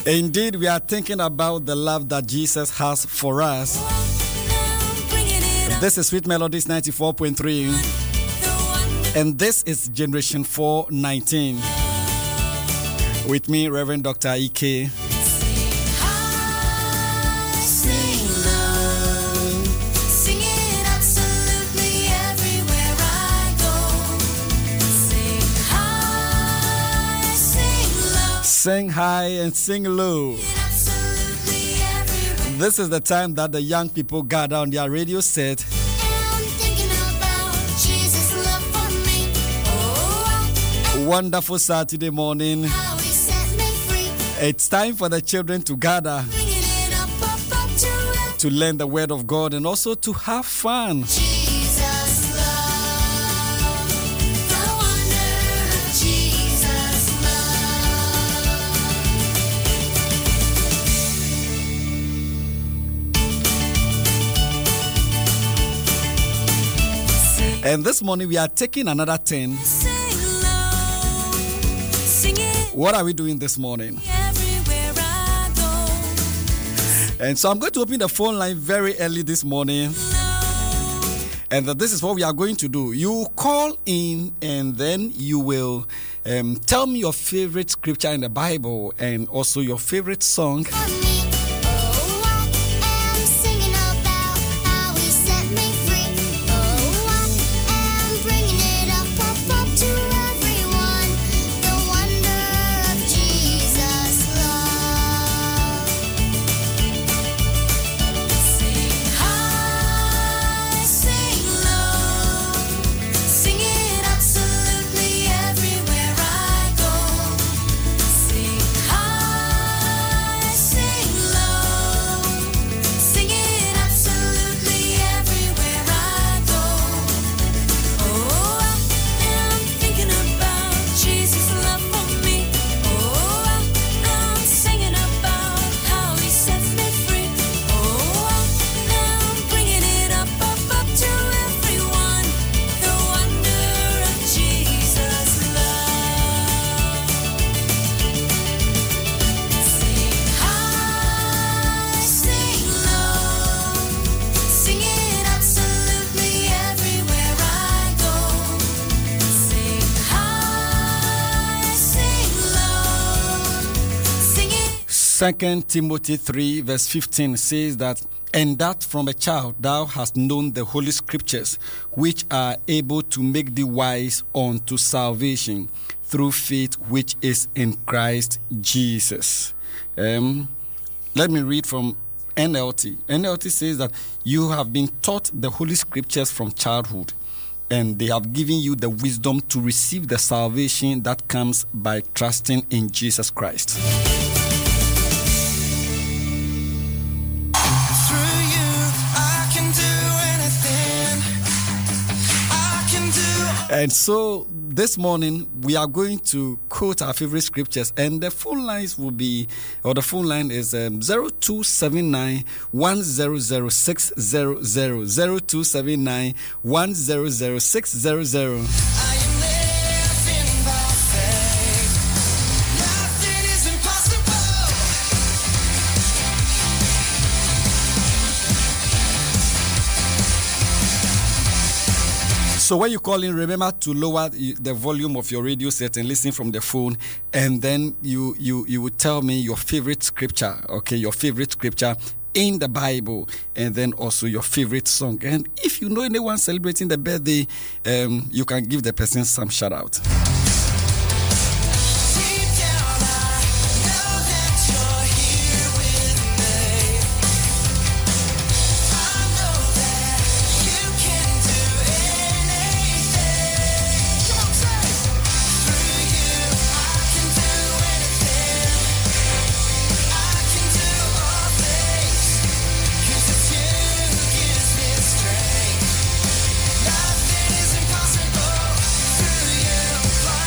Indeed, we are thinking about the love that Jesus has for us. This is Sweet Melodies 94.3. And this is Generation 419. With me, Reverend Dr. E.K. Sing high and sing low. This is the time that the young people gather on their radio set. Wonderful Saturday morning. It's time for the children to gather to learn the word of God and also to have fun. And this morning we are taking another 10. What are we doing this morning? And so I'm going to open the phone line very early this morning. And this is what we are going to do. You call in and then you will tell me your favorite scripture in the Bible and also your favorite song. Second Timothy 3 verse 15 says that, and that from a child thou hast known the holy scriptures, which are able to make thee wise unto salvation through faith which is in Christ Jesus. Let me read from NLT. NLT says that you have been taught the holy scriptures from childhood, and they have given you the wisdom to receive the salvation that comes by trusting in Jesus Christ. And so this morning we are going to quote our favorite scriptures, and the phone lines will be, or the phone line is 0279 100 600, 0279 100 600. So when you call in, remember to lower the volume of your radio set and listen from the phone, and then you would tell me your favorite scripture, okay, your favorite scripture in the Bible, and then also your favorite song. And if you know anyone celebrating the birthday, you can give the person some shout out. Nothing is impossible through you.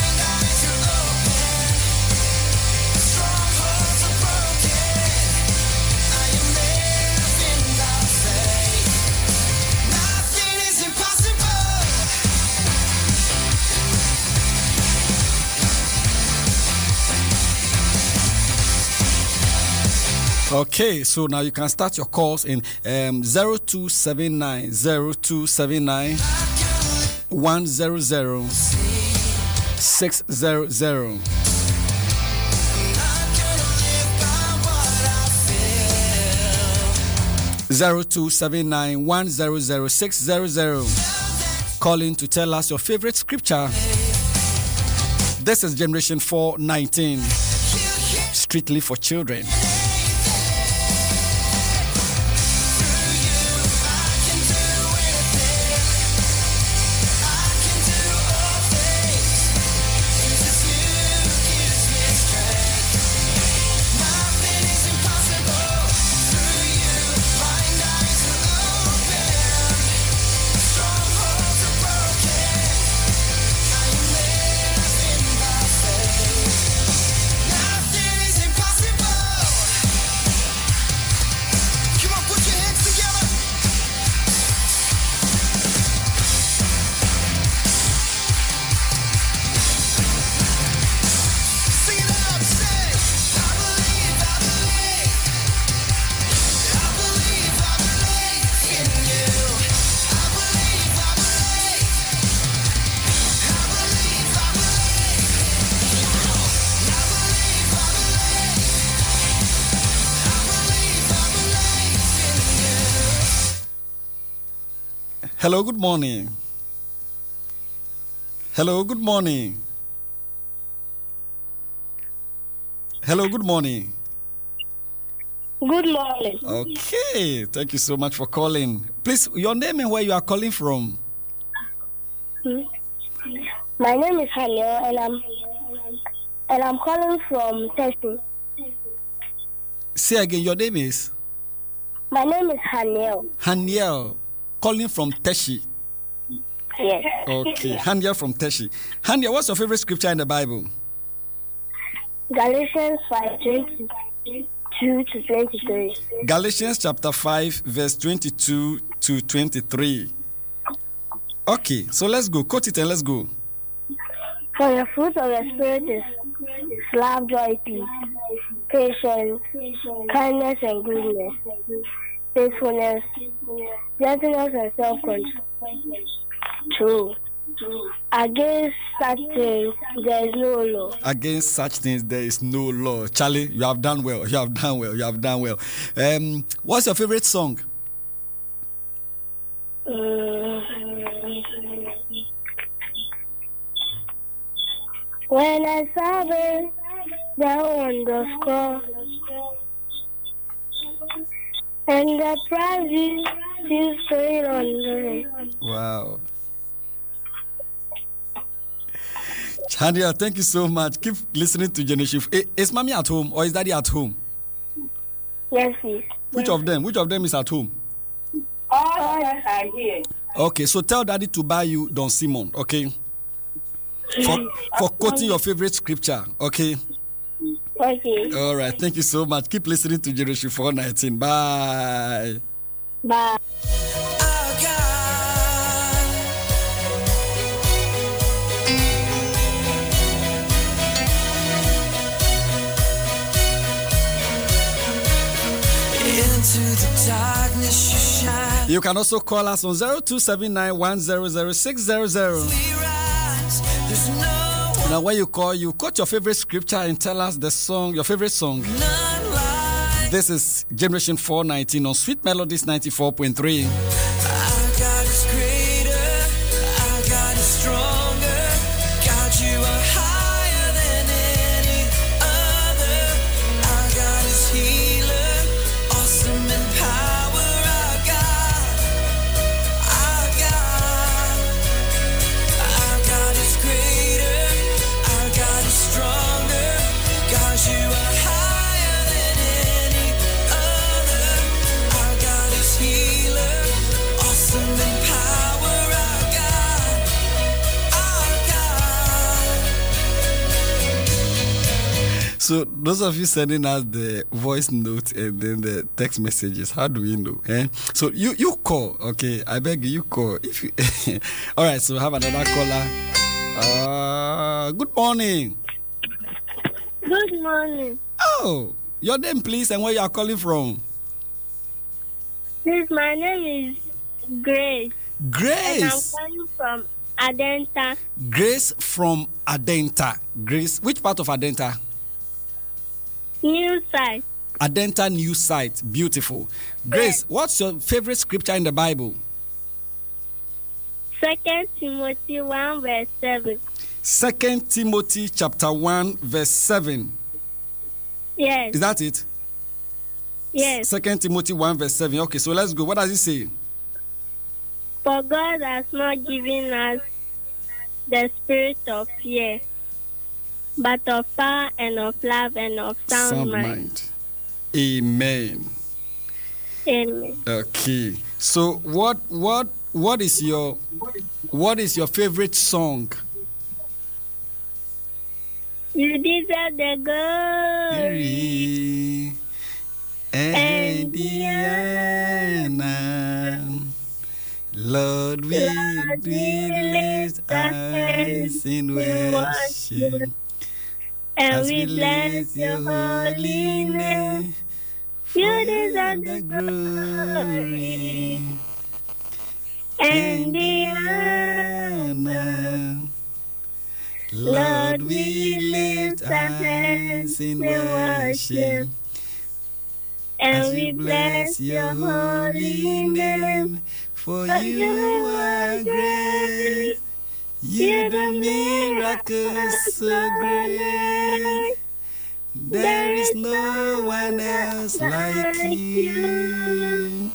Okay, so now you can start your calls in 0279 100 600. 0279 100 600. Calling to tell us your favorite scripture. This is Generation 419, strictly for children. Hello, good morning. Hello, good morning. Hello, good morning. Good morning. Okay, thank you so much for calling. Please, your name and where you are calling from? My name is Haniel, and I'm calling from Teshi. Say again, your name is? My name is Haniel. Haniel, calling from Teshi. Yes. Okay, Haniel from Teshi. Haniel, what's your favorite scripture in the Bible? Galatians 5:22 to 23. Galatians chapter 5, verse 22 to 23. Okay, so let's go. Quote it and let's go. For the fruit of the Spirit is love, joy, peace, patience, kindness, and goodness, faithfulness, gentleness, and self-control. Against such things there is no law. Against such things there is no law. Charlie, you have done well. You have done well. You have done well. What's your favorite song? When I saw the underscore and the prize is straight on the. Wow. Chandia, thank you so much. Keep listening to Generation. Is mommy at home or is daddy at home? Yes, please. Which of them? Which of them is at home? All of us are here. Okay, so tell daddy to buy you Don Simon, okay? For quoting your favorite scripture, okay? Okay. All right, thank you so much. Keep listening to Generation 419. Bye. Bye. You can also call us on 0279 100 600. Now, when you call, you quote your favorite scripture and tell us the song, your favorite song. This is Generation 419 on Sweet Melodies 94.3. So those of you sending us the voice note and then the text messages, how do we know? So you call, okay? I beg you call. If you all right, so have another caller. Good morning. Good morning. Oh, Your name, please, and where you are calling from. Please, my name is Grace. Grace. And I'm calling from Adenta. Grace from Adenta. Grace, which part of Adenta? New site. Adenta new site. Beautiful. Grace, what's your favorite scripture in the Bible? 2 Timothy 1 verse 7. 2 Timothy chapter 1 verse 7. Yes. Is that it? Yes. 2 Timothy 1 verse 7. Okay, so let's go. What does it say? For God has not given us the spirit of fear, but of power and of love and of sound mind. Amen. Amen. Okay. So what is your favorite song? You deserve the glory and the honor. Lord, we lift our eyes in worship and we bless your holy name. You deserve the glory and the honor. Lord, we lift our hands in worship and we bless your holy name. For you are great, you do miracles so great. There is no one else like you.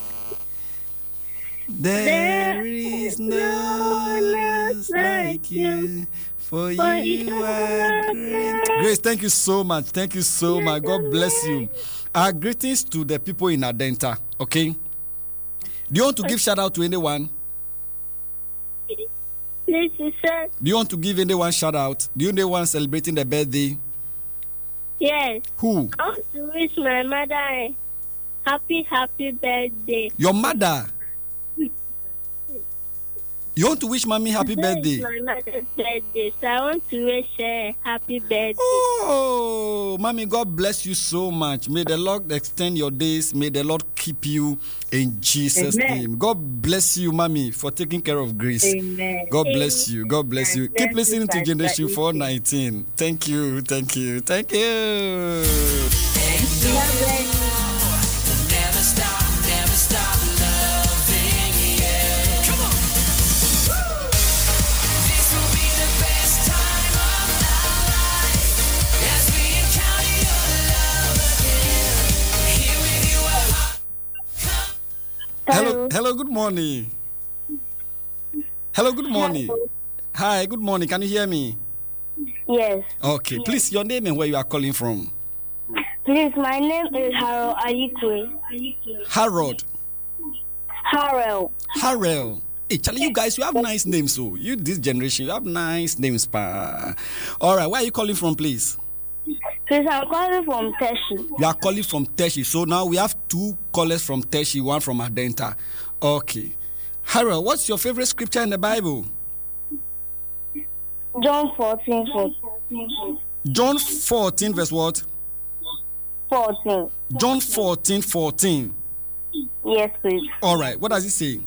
There is no one else like you. For you are great. Grace, thank you so much. Thank you so much. God bless you. Our greetings to the people in Adenta, okay? Do you want to give shout out to anyone? Yes, sir. Do you want to give anyone shout out? Do you know anyone celebrating their birthday? Yes. Who? I want to wish my mother a happy birthday. Your mother? You want to wish mommy happy birthday? It's my mother's birthday, so I want to wish her a happy birthday. Oh, mommy, God bless you so much. May the Lord extend your days. May the Lord keep you in Jesus' name. God bless you, mommy, for taking care of Grace. Amen. God bless you. God bless you. Keep listening to Generation 419. Thank you. Thank you. Thank you. Never stop loving you. Come on. This will be the best time of our life as we encounter your love again. Here with you, Hello, good morning. Hello, good morning. Hello. Hi, good morning. Can you hear me? Yes. Okay, please, your name and where you are calling from. Please, my name is Harold Ayikwe. Harold. Harold. Hey, Charlie, you guys, you have nice names. So you, this generation, you have nice names. Pa. All right, where are you calling from, please? Please, I'm calling from Teshi. You are calling from Teshi. So now we have two callers from Teshi, one from Adenta. Okay. Harold, what's your favorite scripture in the Bible? John 14. John 14, verse what? 14. John 14. Yes, please. All right. What does it say?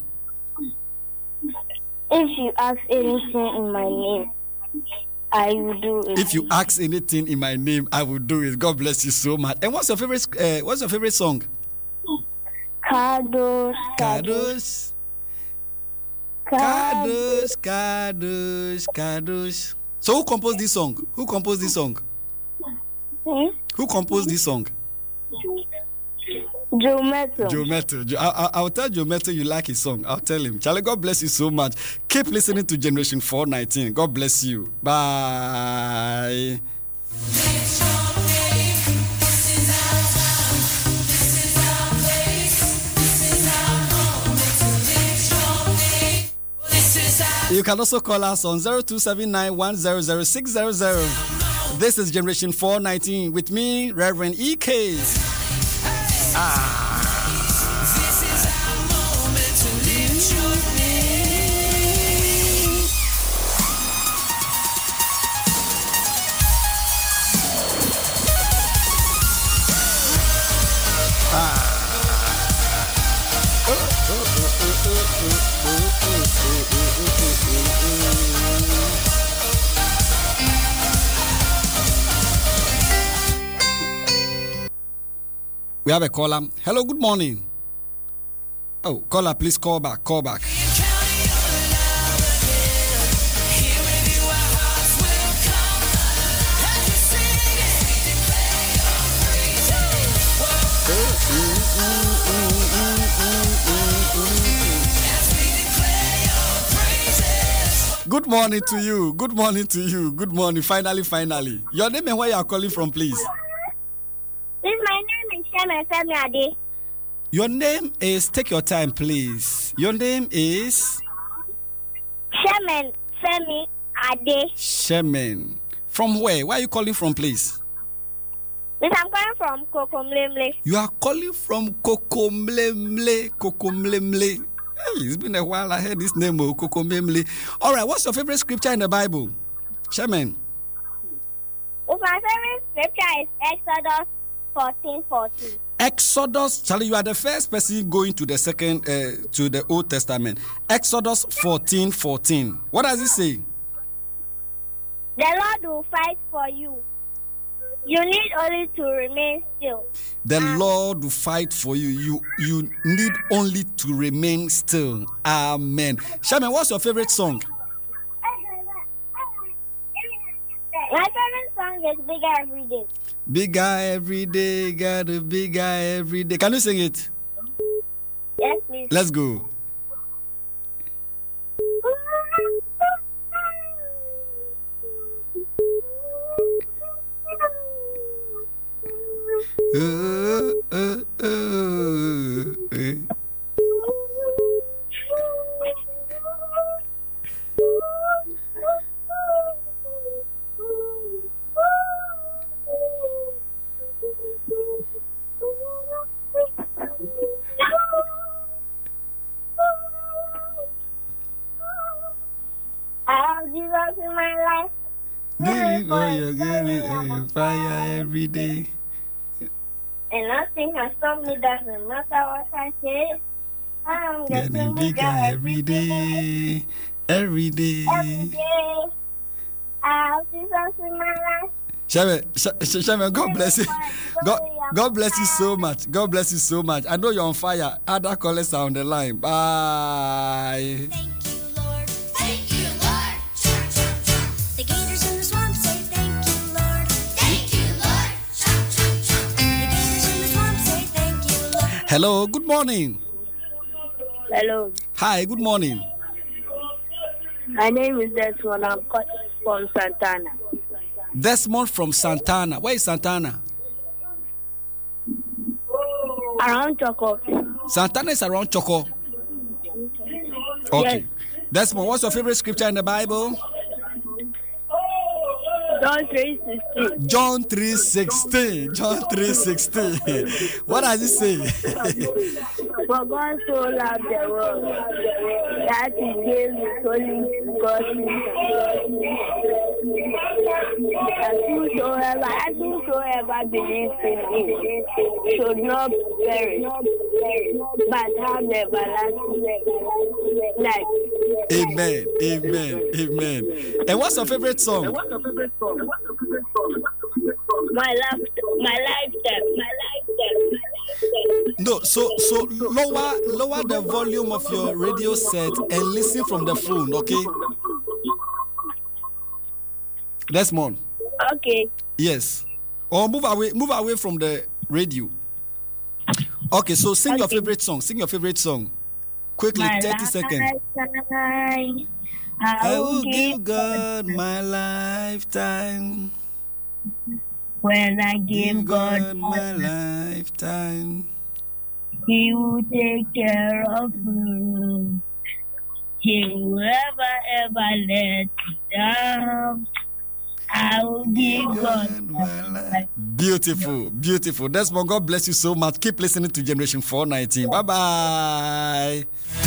If you ask anything in my name, I will do it. If you ask anything in my name, I will do it. God bless you so much. And what's your favorite song? Kadosh. So who composed this song? Hmm? Who composed this song? Joe Metro. I'll tell Joe Metro you like his song. I'll tell him. Charlie, God bless you so much. Keep listening to Generation 419. God bless you. Bye. You can also call us on 0279100600. This is Generation 419 with me, Reverend E.K. This is our moment to lift your name. We have a caller. Hello, good morning. Oh, caller, please call back. Call back. Good morning to you. Good morning to you. Good morning. Finally. Your name and where you are calling from, please. My name is Shemen Femi Ade. Your name is, take your time, please. Your name is? Shemen Femi Ade. Shemen. From where? Where are you calling from, please? Yes, I'm calling from Kokomlemle. You are calling from Kokomlemle. Kokomlemle. Hey, it's been a while I heard this name, Kokomlemle. All right, what's your favorite scripture in the Bible? Shemen. My favorite scripture is Exodus 14:14. Exodus, Charlie, you are the first person going to the second, to the Old Testament. Exodus 14:14. What does it say? The Lord will fight for you. You need only to remain still. The Lord will fight for you. You need only to remain still. Amen. Shaman, what's your favorite song? My favorite song is Bigger Every Day. Bigger every day, got a bigger every day. Can you sing it? Yes, please. Let's go. Jesus in my life. Give it fire every day. And nothing can stop me, doesn't matter what I say. I'm Getting bigger every day. Every day. Every day. I have Jesus in my life. Shaman, God bless you. God bless you so much. God bless you so much. I know you're on fire. Other callers are on the line. Bye. Hello, good morning. Hello. Hi, good morning. My name is Desmond. I'm calling from Santana. Desmond from Santana. Where is Santana? Around Choco. Santana is around Choco. Okay. Yes. Desmond, what's your favorite scripture in the Bible? John 3:16. John 3:16. John 3:16. What does it say? For God so loved the world that he gave his only begotten Son. And whosoever believes in him should not perish, but have everlasting life. Amen. Amen. Amen. And what's your favorite song? My lifetime. No, so lower the volume of your radio set and listen from the phone, okay? Desmond. Okay. Yes. Or move away from the radio. Okay, so sing your favorite song. Sing your favorite song. Quickly, 30 seconds. I will give God my lifetime. When I give God my lifetime, he will take care of me. He will ever let me down. I will give God my life. Beautiful, beautiful. Desmond, God bless you so much. Keep listening to Generation 419. Bye-bye.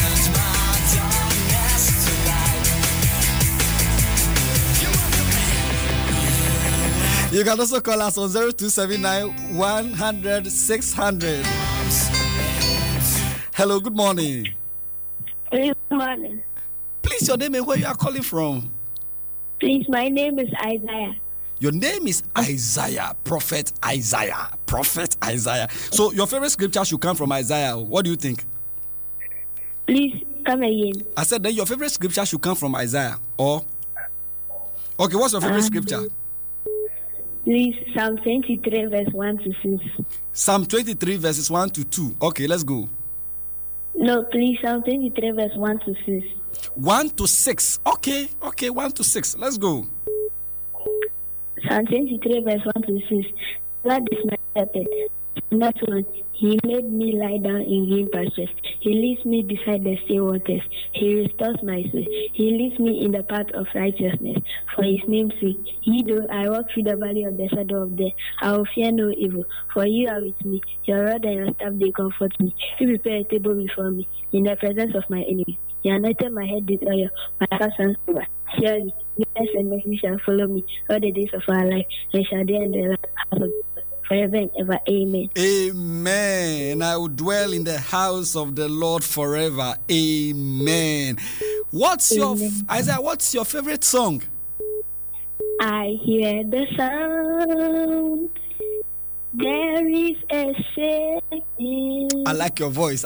You can also call us on 0279 100 600. Hello, good morning. Good morning. Please, your name and where you are calling from? Please, my name is Isaiah. Your name is Isaiah, Prophet Isaiah. Prophet Isaiah. So your favorite scripture should come from Isaiah. What do you think? Please, come again. I said that your favorite scripture should come from Isaiah. Or? Okay, what's your favorite scripture? Please, Psalm 23, verse 1 to 6. Psalm 23, verses 1 to 2. Okay, let's go. No, please, Psalm 23, verse 1 to 6. 1 to 6. Okay, 1 to 6. Let's go. Psalm 23, verse 1 to 6. Lord is my shepherd. That one, he made me lie down in green pastures. He leads me beside the still waters. He restores my soul. He leads me in the path of righteousness for his name's sake. Though I walk through the valley of the shadow of death, I will fear no evil, for you are with me. Your rod and your staff, they comfort me. You prepare a table before me in the presence of my enemies. You anointed my head with oil, my cup runs over. Surely, goodness and mercy shall follow me all the days of our life, and shall dwell in the house of God forever and ever. Amen. Amen. I will dwell in the house of the Lord forever. Amen. What's your Isaiah? What's your favorite song? I hear the sound. There is a shaking. I like your voice.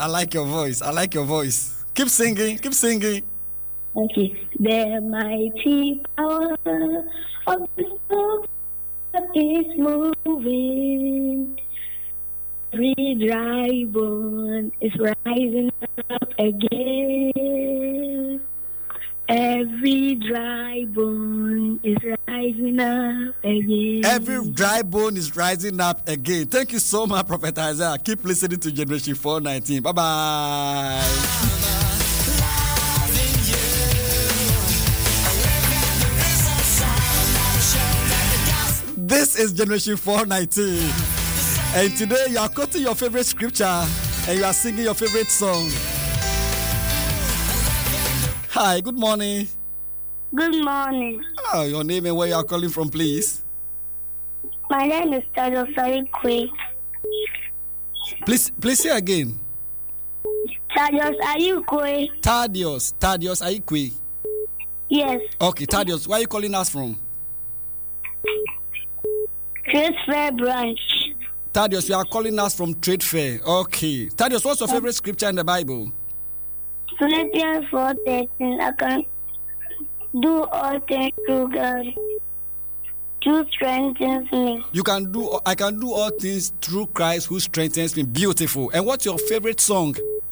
Keep singing. Okay. The mighty power of the storm is moving. Every dry bone is rising up again. Every dry bone is rising up again. Every dry bone is rising up again. Thank you so much, Prophet Isaiah. Keep listening to Generation 419. Bye-bye. This is Generation 419. And today you are quoting your favorite scripture and you are singing your favorite song. Hi, good morning. Good morning. Oh, your name and where you are calling from, please. My name is Thaddeus Ayikwe. Please say again. Thaddeus Ayikwe. Thaddeus Ayikwe. Yes. Okay, Thaddeus, where are you calling us from? Trade Fair Branch. Thaddeus, you are calling us from Trade Fair. Okay. Thaddeus, what's your favorite scripture in the Bible? Philippians 4:13. I can do all things through God who strengthens me. I can do all things through Christ who strengthens me. Beautiful. And what's your favorite song?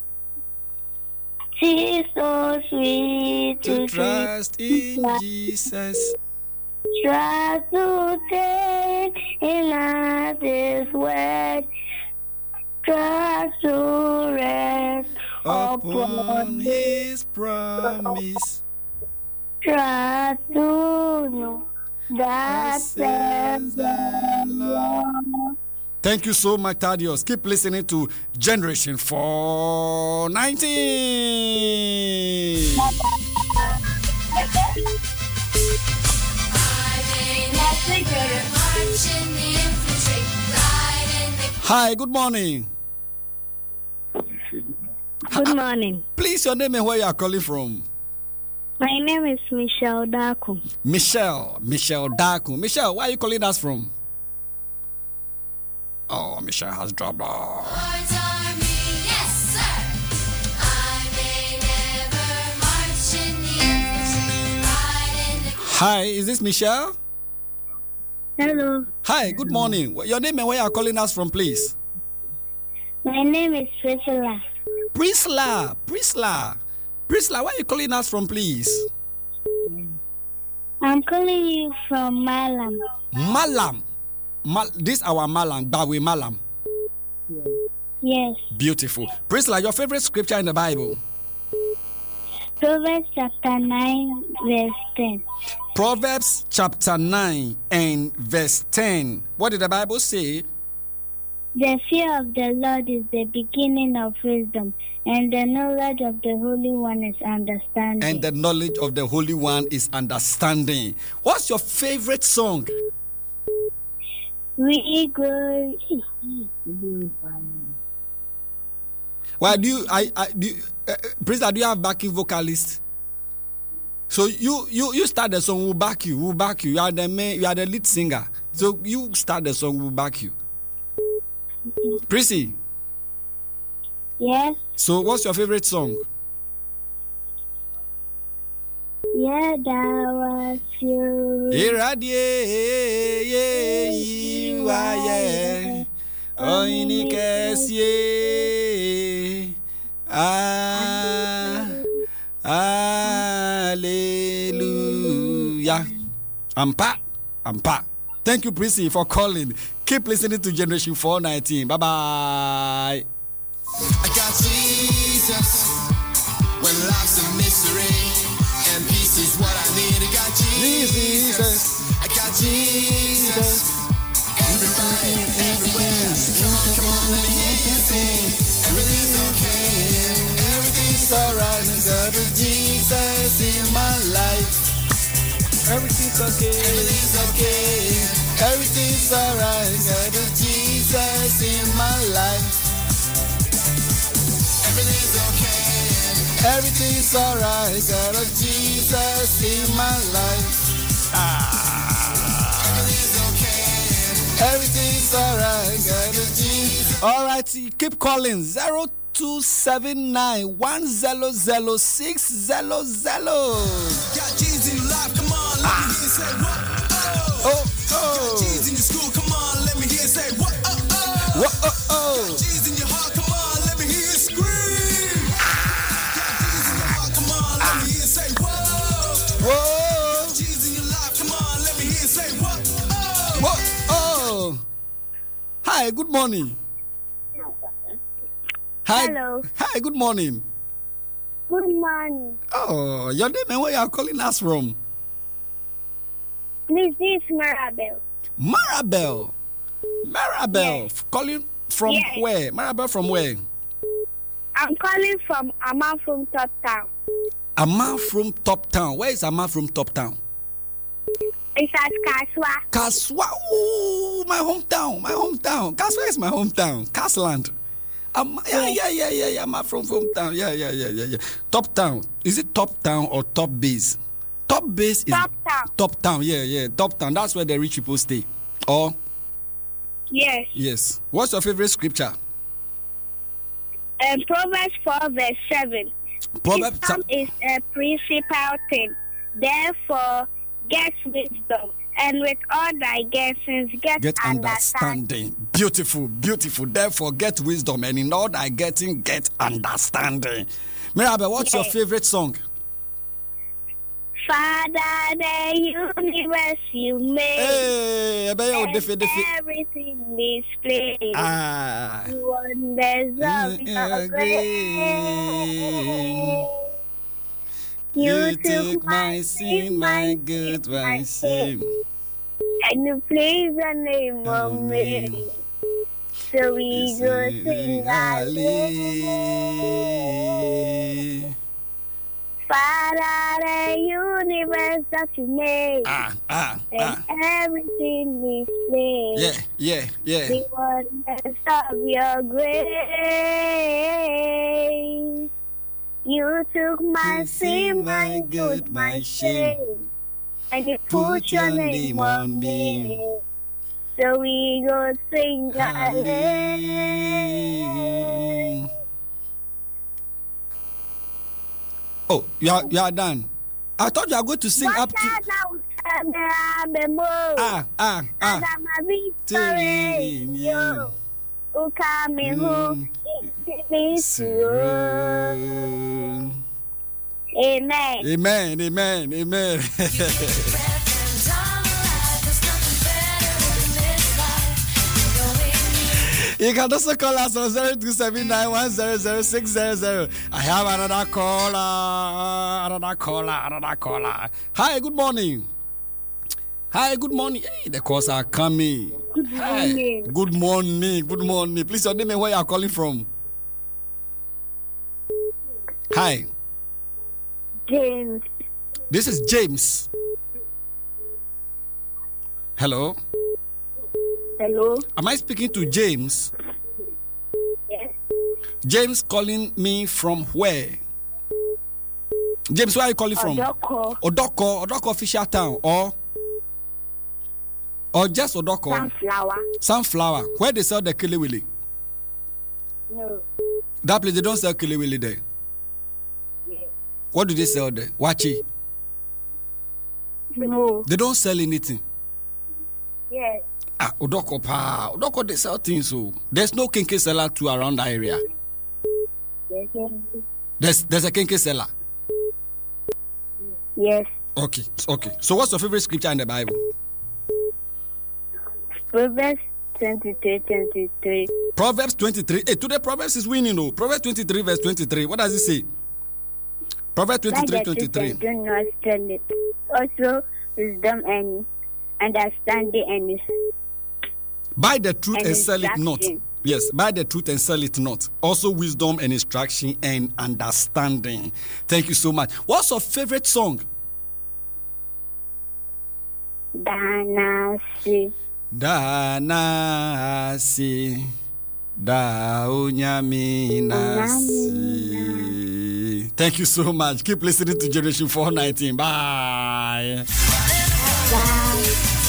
It's so sweet to trust in Jesus. Trust to take in us His word. Trust to rest upon His promise. Trust to know that says the Lord. Thank you so much, Thaddeus. Keep listening to Generation 419. Hi, good morning. Good morning. Please, your name and where you are calling from? My name is Michelle Daku. Michelle Daku. Michelle, where are you calling us from? Oh, Michelle has dropped off. Hi, is this Michelle? Hello. Hi, good morning. Your name and where you are calling us from, please? My name is Priscilla. Priscilla, where are you calling us from, please? I'm calling you from Malam. This our Malam, Bawe Malam. Yes. Beautiful. Priscilla, your favorite scripture in the Bible? Proverbs chapter 9, verse 10. Proverbs chapter 9 and verse 10. What did the Bible say? The fear of the Lord is the beginning of wisdom, and the knowledge of the Holy One is understanding. And the knowledge of the Holy One is understanding. What's your favorite song? Why do you? Princess, do you have backing vocalist? So you start the song. We'll back you. We'll back you. You are the main. You are the lead singer. So you start the song. We'll back you. Prissy. Yes. So what's your favorite song? Yeah, that was you. You are yeah. Oh, hallelujah. Ampa. Thank you, Prissy, for calling. Keep listening to Generation 419. Bye-bye. I got Jesus when life's a mystery and peace is what I need. I got Jesus. I got Jesus. Everybody, everywhere. Come on, let me hear you sing. Everything's okay. Everything's alright. I got Jesus in my life. Everything's okay. Everything's okay. Everything's alright. I got Jesus in my life. Everything's okay. Everything's alright. Got a Jesus in my life. Everything's okay. Everything's alright. Got a Jesus. All right, keep calling 0279 100 600. Got Jesus in your life. Come on, let me hear you say what? Got Jesus in your school. Come on, let me hear you say what? Got Jesus in your heart. Come on, let me hear you scream. Got Jesus in your heart. Come on, let me hear you say whoa. Got Jesus in your life. Come on, let me hear you say what? Hi, good morning. Hi. Hello. Hi, good morning. Good morning. Oh, your name and where you are calling us from? Please, this is Marabel. Marabel. Yes. Calling from Yes. where? Marabel from where? I'm calling from Amma from Top Town. Amma from Top Town. Where is Amma from Top Town? It's at Kaswa. Kaswa. Oh, my hometown. Kaswa is my hometown. Kasland. Yeah. I'm from hometown. Yeah. Top Town. Is it Top Town or Top Base? Top Base is Top Town. Top Town. Yeah. Top Town. That's where the rich people stay. Or Yes. yes. What's your favorite scripture? Proverbs 4 verse 7. Proverbs. Wisdom is a principal thing. Therefore, get wisdom. And with all thy getting, get understanding. Beautiful. Therefore, get wisdom, and in all thy getting, get understanding. Mirabel, what's your favorite song? Father, the universe you made, Hey, and everything displayed. Wonders of your grace. You took my sin, my good, my shame. And you please the name of me. So we go sing hallelujah. Father, the universe that you made, and everything displayed. Yeah. The wonders of your grace. You took my sin, my good, my shame, and you put your name on me. So we go sing hallelujah. Oh, you are done. I thought you are going to sing up to. Amen. You can also call us on 0279100600. I have another caller. Hi, good morning. Hey, the calls are coming. Good morning. Good morning. Please, your name and where you are calling from. Hi. James. This is James. Hello. Hello. Am I speaking to James? Yes. James calling me from where? James, where are you calling from? Odoko Official Town or just Odoko? Sunflower. Where they sell the Kiliwili? No. That place they don't sell Kiliwili there. Yes. What do they sell there? Wachi? No. They don't sell anything. Yes. Odoko they sell things. So there's no kinky seller too around that area. There's a kinky seller. Yes. Okay. So what's your favorite scripture in the Bible? Proverbs 23:23. Proverbs 23. Hey, today Proverbs is winning, though. Proverbs 23 verse 23. What does it say? Proverbs 23:23. Do not steal it. Also, wisdom and understanding and buy the truth and sell it not. Yes, buy the truth and sell it not. Also, wisdom and instruction and understanding. Thank you so much. What's your favorite song? Danasi. Danasi. Daunyami. Thank you so much. Keep listening to Generation 419. Bye. Bye.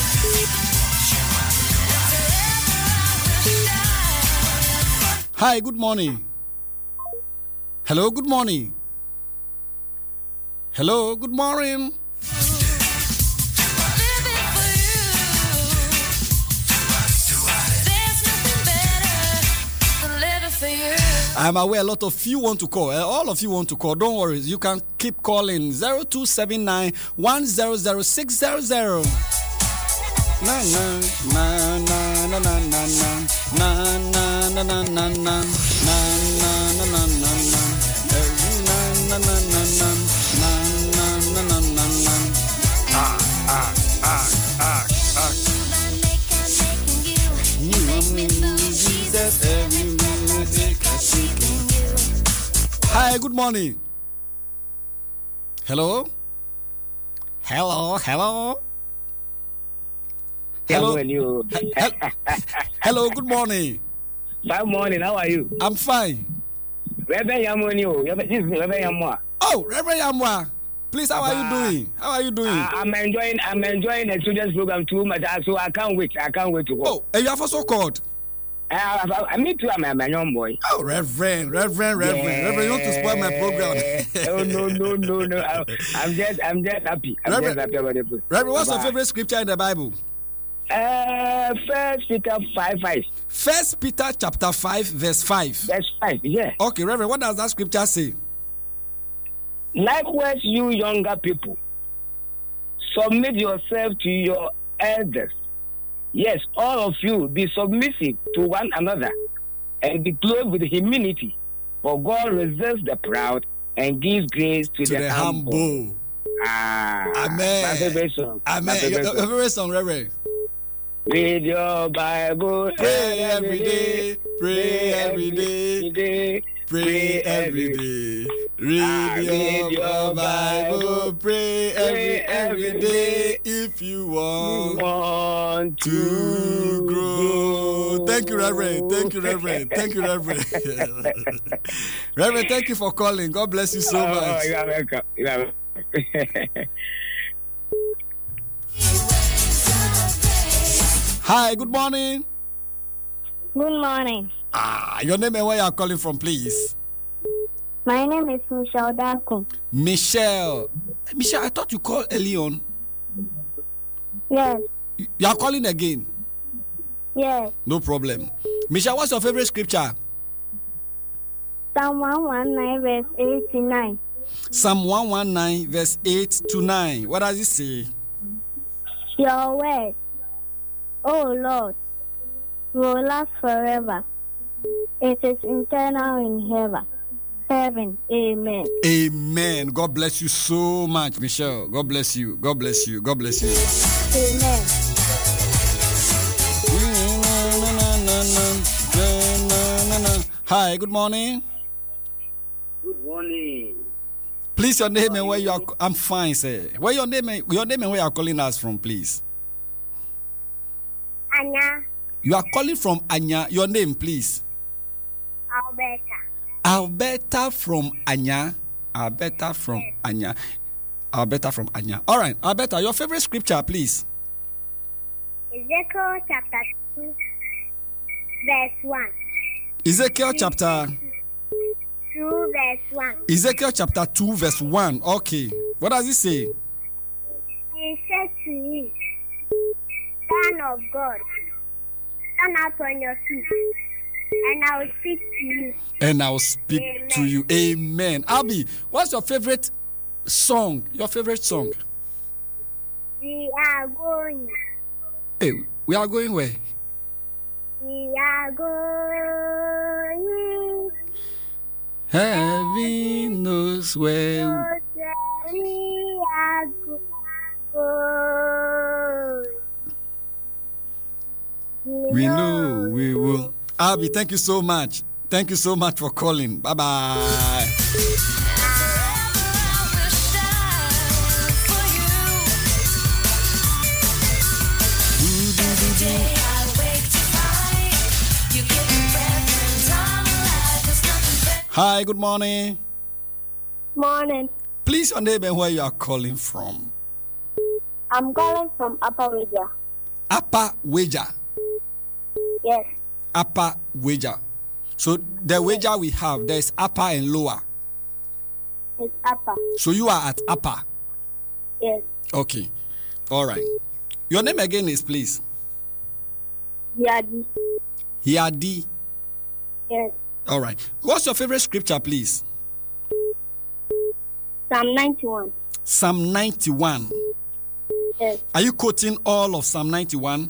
Hi, good morning. Hello, good morning. Hello, good morning. I'm aware a lot of you want to call. All of you want to call. Don't worry. You can keep calling 0279 100600. Na na na na na na na na na na na na na na Hi, good morning. Hello? Hello? Hello, good morning. Good morning, how are you? I'm fine. Reverend Yamwa. Oh, Reverend Yamwa. Please, how are you doing? I'm enjoying the children's program too much, so I can't wait to go. Oh, and you have also called? Me too, I'm a young boy. Oh, Reverend, you want to spoil my program? No. I'm just happy. Reverend, what's your favorite scripture in the Bible? 1 Peter 5:5. 1 Peter chapter 5 verse 5. Verse 5, yeah. Okay, Reverend, what does that scripture say? Likewise, you younger people, submit yourself to your elders. Yes, all of you be submissive to one another and be clothed with humility. For God resists the proud and gives grace to the humble. Amen. My favorite song. Amen. Your favorite song, Reverend? Read your Bible. Pray every day. Pray every day. Pray every day. Read your Bible. Pray every day if you want to grow. Thank you, Reverend. Reverend, thank you for calling. God bless you so much. You are welcome. Hi, good morning. Good morning. Your name and where you are calling from, please? My name is Michelle Daku. Michelle, I thought you called early on. Yes. You are calling again? Yes. No problem. Michelle, what's your favorite scripture? Psalm 119 verse 8 to 9. Psalm 119 verse 8 to 9. What does it say? Your word, O Lord, will last forever. It is eternal in heaven. Amen. Amen. God bless you so much, Michelle. God bless you. Amen. Hi, good morning. Good morning. Please, your name and where you are. I'm fine, sir. Where your name and where you are calling us from, please? Anya. You are calling from Anya. Your name, please. Alberta. Alberta from Anya. All right, Alberta, your favorite scripture, please. Ezekiel chapter 2, verse 1. Ezekiel chapter 2, verse 1. Ezekiel chapter 2, verse 1. Okay. What does it say? He said to me, Son of God, stand up on your feet, and I will speak to you. Amen. To you. Amen. Abby, what's your favorite song? Your favorite song? We are going. Hey, we are going where? We are going. Heaven knows where. We are going. We know we will. Abby, thank you so much. Thank you so much for calling. Bye-bye. Hi, good morning. Morning. Please, your name and where you are calling from. I'm calling from Upper Wager. Upper Wager. Yes. Upper Wager. So the wager we have, there is upper and lower. It's Upper. So you are at upper. Yes. Okay. All right. Your name again is, please. Yadi. Yadi. Yes. All right. What's your favorite scripture, please? Psalm 91. Psalm 91. Yes. Are you quoting all of Psalm 91?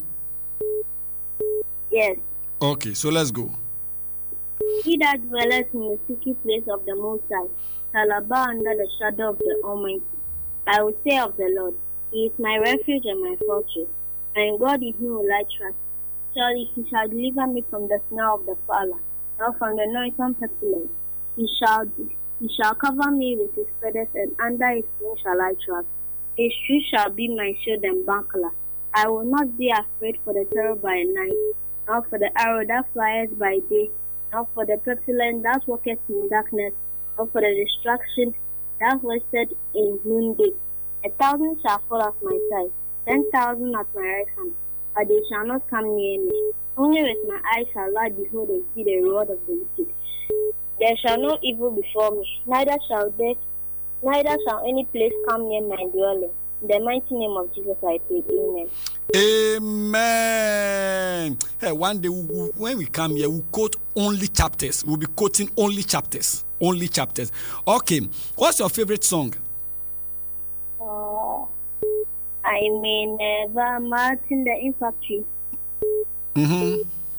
Yes. Okay, so let's go. He that dwelleth in the secret place of the Most High shall abide under the shadow of the Almighty. I will say of the Lord, He is my refuge and my fortress, and in God in Him will I trust. Surely He shall deliver me from the snare of the fowler, and from the noisome pestilence. He shall cover me with His feathers, and under His wings shall I trust. His truth shall be my shield and buckler. I will not be afraid for the terror by night, nor for the arrow that flieth by day, nor for the pestilence that walketh in darkness, nor for the destruction that wasteth in noonday. 1,000 shall fall at my side, 10,000 at my right hand, but they shall not come near me. Only with my eyes shall I behold and see the reward of the wicked. There shall no evil befall me, neither shall any place come near my dwelling. In the mighty name of Jesus I pray. Amen. Amen. Hey, one day when we come here, we'll quote only chapters. We'll be quoting only chapters. Only chapters. Okay. What's your favorite song? I may never march in the infantry. Mm-hmm.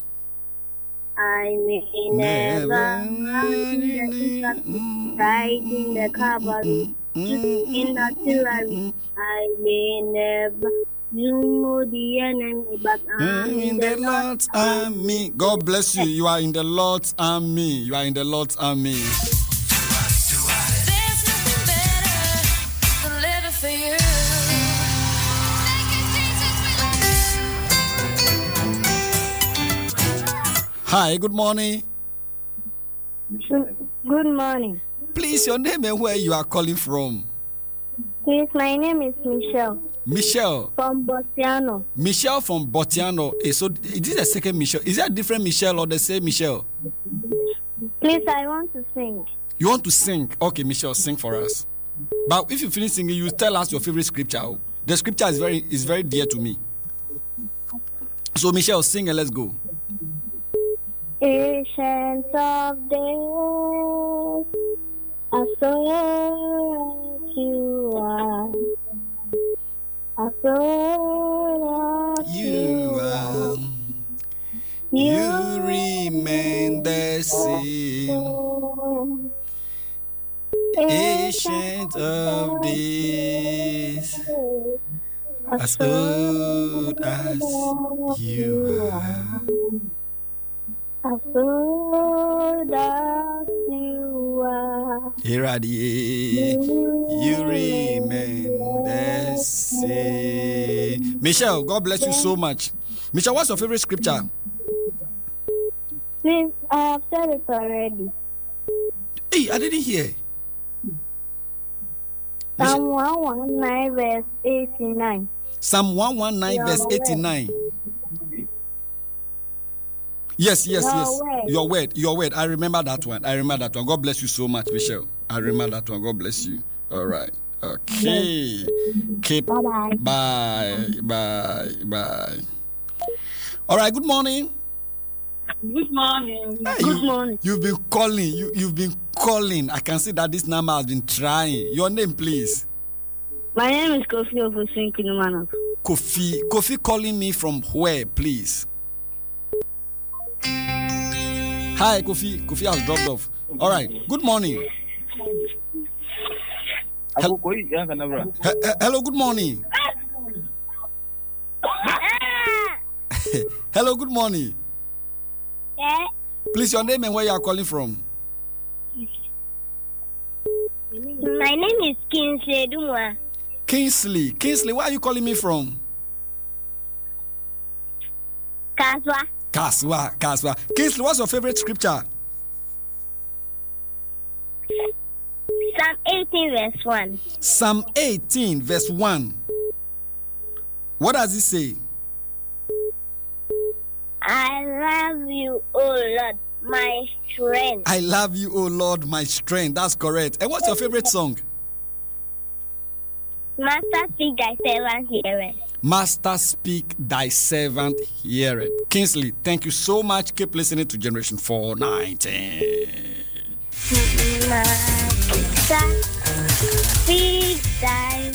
I may never march in the infantry. Ride in the cavalry. In artillery. I may never know the enemy, but I'm in the Lord's army. God bless you. You are in the Lord's army. You are in the Lord's army. There's nothing better than living for you. Hi, good morning. Good morning. Please, your name and where you are calling from. Please, my name is Michelle. Michelle. From Botiano. Michelle from Botiano. So, is this the second Michelle? Is there a different Michelle or the same Michelle? Please, I want to sing. You want to sing? Okay, Michelle, sing for us. But if you finish singing, you tell us your favorite scripture. The scripture is very dear to me. So, Michelle, sing and let's go. Ancient of days, I saw you are. I saw you are. You remain the same. Ancient of days, as old as you are. As old as you are. You remain the same. Michelle, God bless you so much. Michelle, what's your favorite scripture? Please, I have said it already. Hey, I didn't hear. Psalm 119 verse 89. Psalm 119 verse 89. Yes. Your word. I remember that one. God bless you so much, Michelle. I remember that one. God bless you. All right. Okay. Keep. Bye. All right. Good morning. Good morning. Hey, Good morning. You've been calling. You've been calling. I can see that this number has been trying. Your name, please. My name is Kofi of Osinkinumana. Kofi calling me from where, please? Hi, Kofi. Kofi has dropped off. All right. Good morning. Hello, good morning. Hello, good morning. Yeah. Please, your name and where you are calling from? My name is Kingsley Dumwa. Kingsley, where are you calling me from? Kaswa. Kingsley, what's your favorite scripture? Psalm 18 verse 1. Psalm 18 verse 1. What does it say? I love you, O Lord, my strength. I love you, O Lord, my strength. That's correct. And what's your favorite song? Master, speak thy servant heareth. Master, speak thy servant heareth. Kingsley, thank you so much. Keep listening to Generation 419. Master, speak thy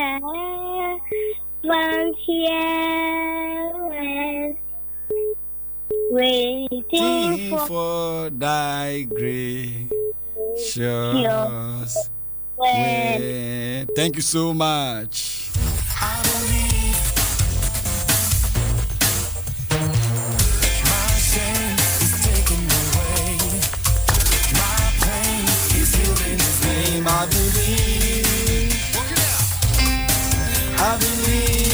servant heareth. Waiting for thy gracious way. Thank you so much. I believe my shame is taken away. My pain is healed in His name. I believe. I believe.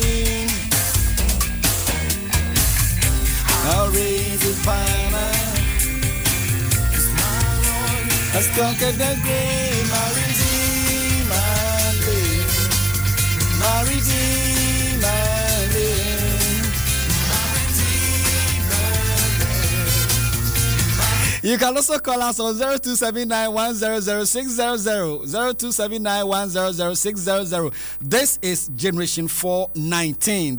I'll raise His banner. 'Cause my Lord has conquered the grave. My Redeemer lives. My Redeemer lives. You can also call us on 0279100600, 0279100600. This is Generation 419.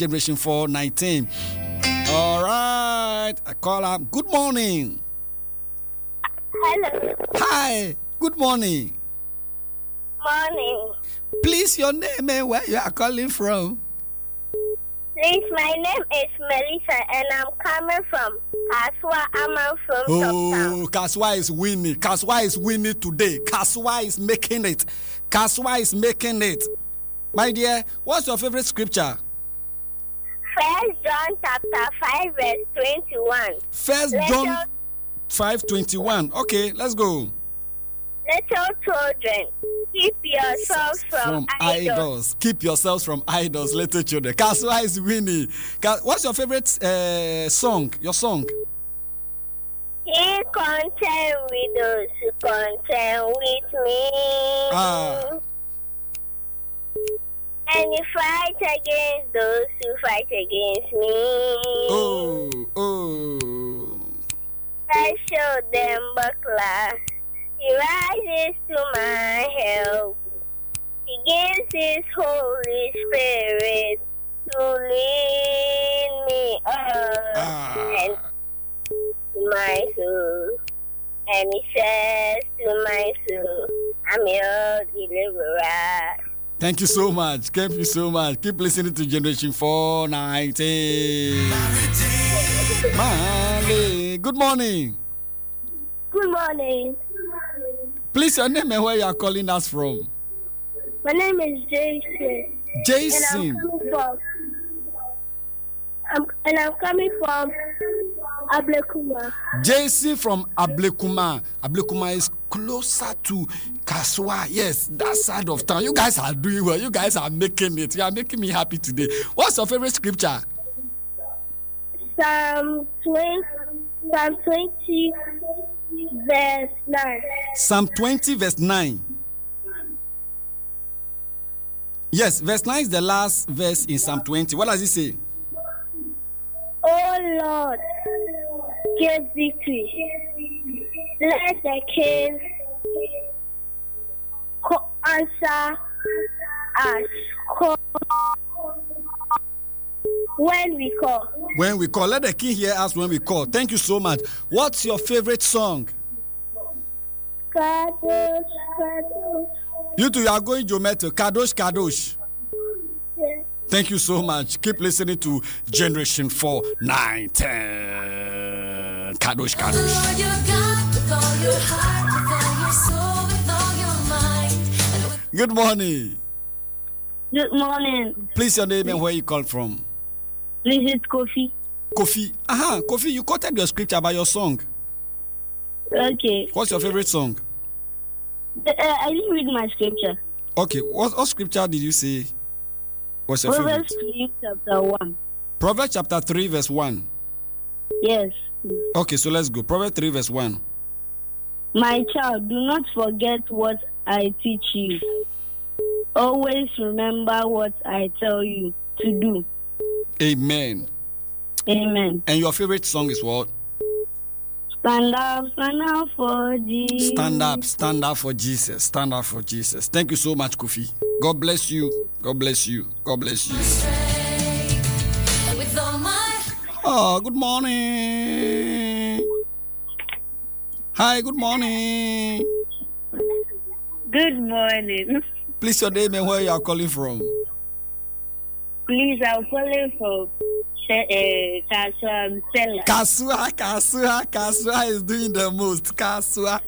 All right. I call up. Good morning. Hello. Hi. Good morning. Morning. Please, your name and where you are calling from? Please, my name is Melissa and I'm coming from Kaswa. I'm from Toptown. Kaswa is winning. Kaswa is winning today. Kaswa is making it. My dear, what's your favorite scripture? 1 John chapter 5 verse 21. 1 John 5:21. Okay, let's go. Little children, keep yourselves from idols. Keep yourselves from idols, little children. Kaswa is winning. What's your favorite song? Your song? He content with those who contend with me. And you fight against those who fight against me. I show them buckler. He rises to my help. He gives His Holy Spirit to lead me up and to my soul. And He says to my soul, I'm your deliverer. Thank you so much. Keep listening to Generation 419. Mali. Good morning. Good morning. Please, your name and where you are calling us from? My name is Jason. Jason. And I'm coming from Ablekuma. Jason from Ablekuma. Ablekuma is closer to Kaswa. Yes, that side of town. You guys are doing well. You guys are making it. You are making me happy today. What's your favorite scripture? Psalm 20 Psalm 20, verse 9. Psalm 20, verse 9. Yes, verse 9 is the last verse in Psalm 20. What does it say? Oh Lord, give victory. Let the king answer us when we call. When we call. Let the king hear us when we call. Thank you so much. What's your favorite song? Kadosh, Kadosh. You two, you are going Jometo. Kadosh, Kadosh. Yes. Thank you so much. Keep listening to Generation 4, 9, 10. Kadosh, Kadosh. With all your God, with all your heart, with all your soul, with all your mind. Good morning. Good morning. Please, your name and where you call from. This is Kofi. Kofi. Kofi, you quoted your scripture about your song. Okay. What's your favorite song? I didn't read my scripture. Okay, what scripture did you say? What's your Proverbs favorite? 3, chapter 1. Proverbs chapter 3, verse 1. Yes. Okay, so let's go. Proverbs 3, verse 1. My child, do not forget what I teach you. Always remember what I tell you to do. Amen. Amen. And your favorite song is what? Stand up for Jesus. Stand up for Jesus. Stand up for Jesus. Thank you so much, Kofi. God bless you. God bless you. God bless you. With all my Oh, good morning. Hi, good morning. Good morning. Please, your name and where you are calling from. Please, I'm calling from Kasua Stella. Kasua is doing the most. Kasua.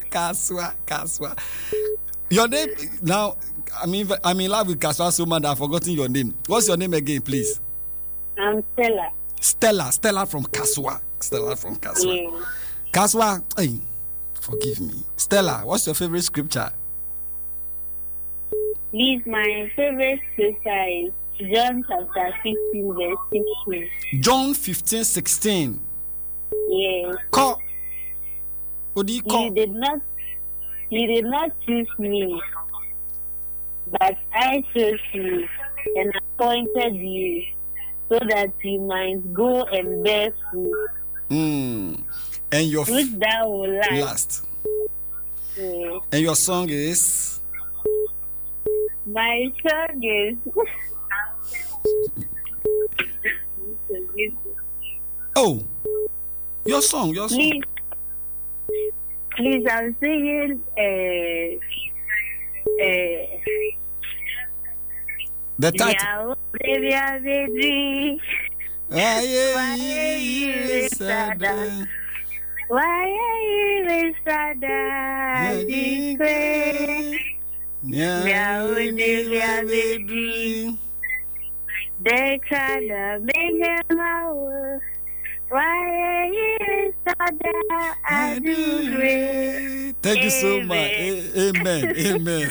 Your name now. I'm in love with Kasua so much that I've forgotten your name. What's your name again, please? I'm Stella. Stella from Kasua. Yeah. Kasua, hey, forgive me. Stella, what's your favorite scripture? Please, my favorite scripture is John chapter 15, verse 16. John 15, 16. Yes. Call. What do you call? You did not choose me, but I chose you and appointed you so that you might go and bear fruit. And your Fruit that will last. Yes. And your song is? My song is Oh, your song. Please, I'm singing the title. Thank you so much. Amen.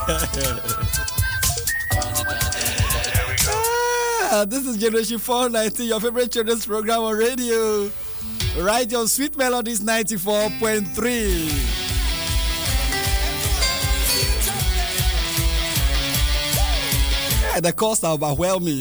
This is Generation 419, your favorite children's program on radio. Right on Sweet Melodies 94.3. The calls are overwhelming.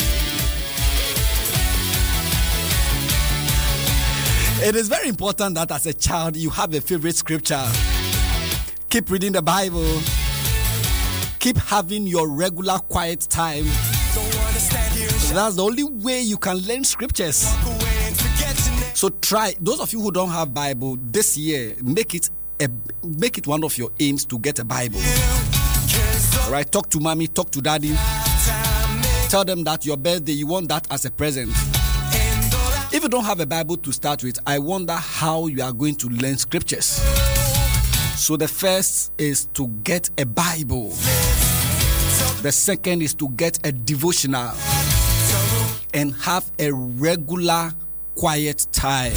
It is very important that as a child you have a favorite scripture. Keep reading the Bible. Keep having your regular quiet time. That's the only way you can learn scriptures. So try. Those of you who don't have Bible this year, make it one of your aims to get a Bible. All right, talk to mommy, talk to daddy. Tell them that your birthday, you want that as a present. If you don't have a Bible to start with, I wonder how you are going to learn scriptures. So the first is to get a Bible. The second is to get a devotional and have a regular quiet time.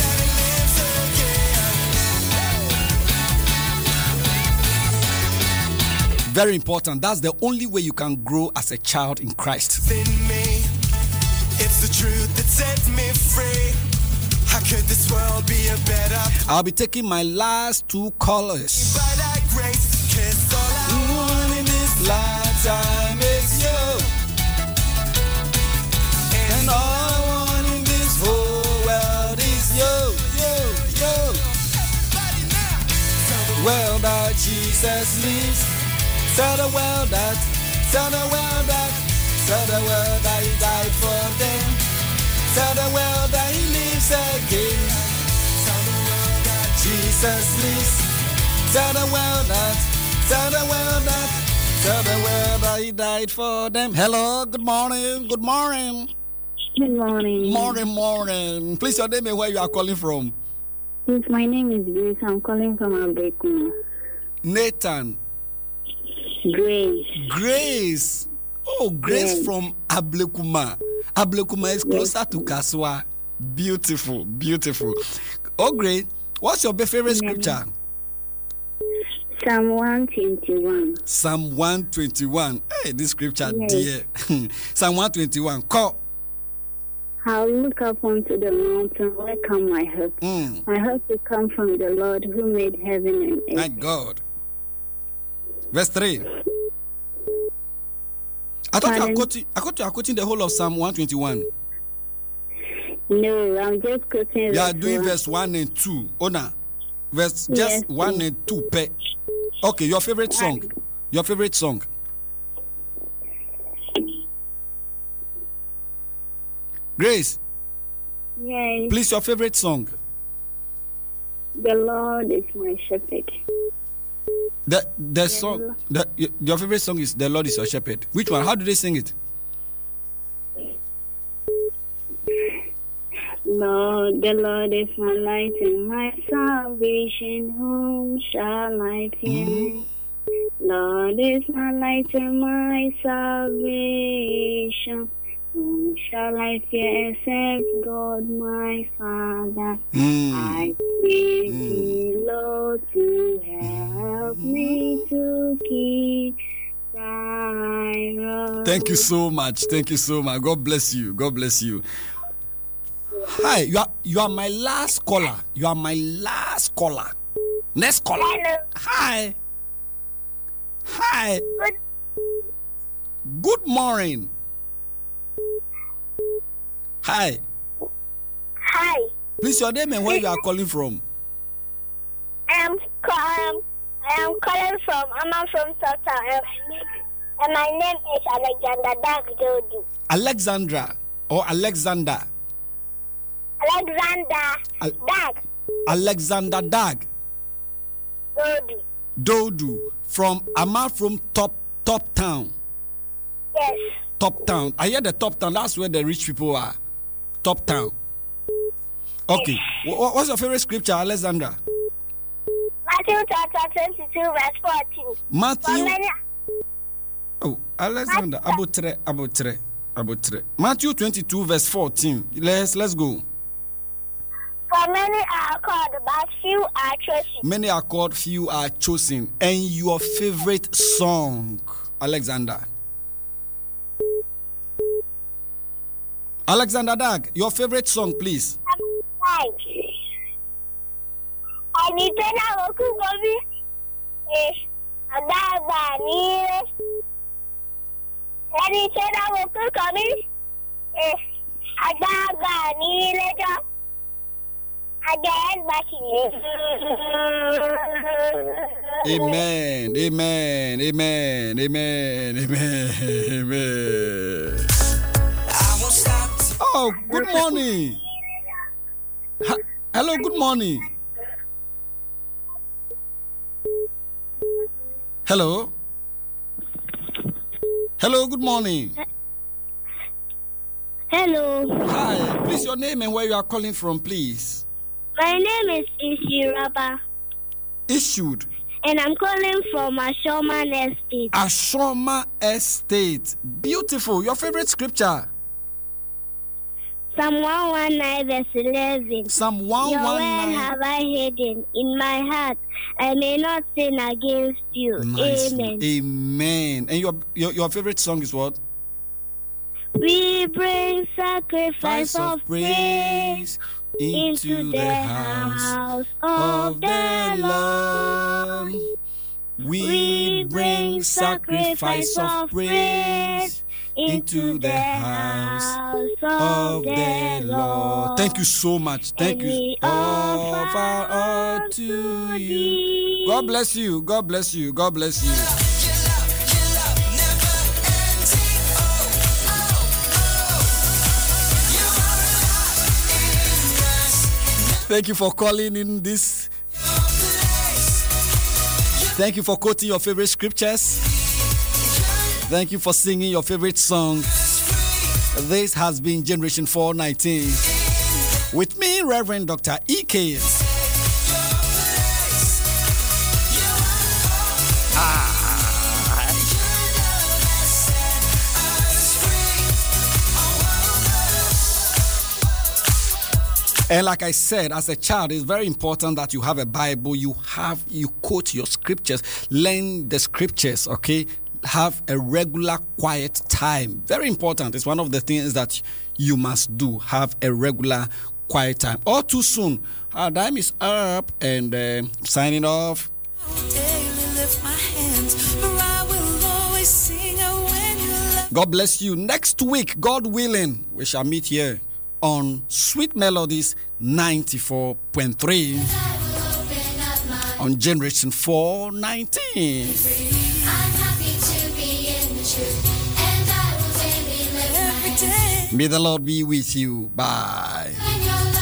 Very important. That's the only way you can grow as a child in Christ. It's the truth that sets me free. How could this world be a better? I'll be taking my last two callers. By that grace, 'cause all I want in this lifetime is you. And all I want in this whole world is you. Well, that Jesus lives. Tell the world that he died for them. Tell the world that he lives again. Tell the world that Jesus lives. Tell the world that he died for them. Hello, good morning. Good morning. Morning. Please, your name and where you are calling from. Yes, my name is Grace. I'm calling from Ablekuma. Nathan. Grace. Oh, Grace yes. From Ablekuma. Ablekuma is closer to Kaswa. Beautiful. Oh, great. What's your favorite scripture? Psalm 121. Psalm 121. Hey, this scripture, yes. Dear. Psalm 121. Call. I'll look up onto the mountain. Where come my help? My help will come from the Lord who made heaven and earth. Thank God. Verse 3. I thought you are quoting the whole of Psalm 121. No, I'm just quoting. You are doing verse 1 and 2. Ona. Verse just yes, 1 and 2. Okay, your favorite song. Grace. Yes. Please, your favorite song. The Lord is my shepherd. The song. Your favorite song is The Lord is your shepherd. Which one? How do they sing it? Lord, the Lord is my light and my salvation. Whom shall I fear? Lord is my light and my salvation. Whom shall I fear except God my Father? I pray thee, Lord, to help me to keep thy road. Thank you so much. God bless you. Hi, you are my last caller. Next caller. Hello. Hi. Good morning. Hi. Please, your name and where you are calling from. I am calling from. I'm from Southern. And my name is Alexander Dag Dodu. Alexandra or Alexander? Alexander Dag. Dodu. From Top Town. Yes. Top Town. I hear the Top Town. That's where the rich people are. Top Town. Okay. What's your favorite scripture, Alexandra? Matthew chapter 22, verse 14. Matthew. Oh, Alexander. Abotre. Matthew 22, verse 14. Let's go. For many are called, but few are chosen. Many are called, few are chosen. And your favorite song, Alexander? Alexander Dag, your favorite song, please. Amen. Oh, good morning. Hello, good morning. Hello, good morning. Hello. Hi, please, your name and where you are calling from, please. My name is Ishiraba. Issued. And I'm calling from Ashoma Estate. Ashoma Estate. Beautiful. Your favorite scripture? Psalm 119 verse 11. Psalm 119. Your word have I hidden in my heart. I may not sin against you. Nice. Amen. And your favorite song is what? We bring sacrifice of praise. into the house of the Lord. We bring sacrifice of praise into the house of the Lord. Thank you so much. Thank you. Offer all to you. God bless you. God bless you. God bless you. Thank you for calling in this. Thank you for quoting your favorite scriptures. Thank you for singing your favorite song. This has been Generation 419 with me, Reverend Dr. E.K. And like I said, as a child, it's very important that you have a Bible. You quote your scriptures, learn the scriptures, okay? Have a regular quiet time. Very important. It's one of the things that you must do. Have a regular quiet time. All too soon, our time is up and signing off. God bless you. Next week, God willing, we shall meet here on Sweet Melodies 94.3 on Generation 419. May the Lord be with you. Bye.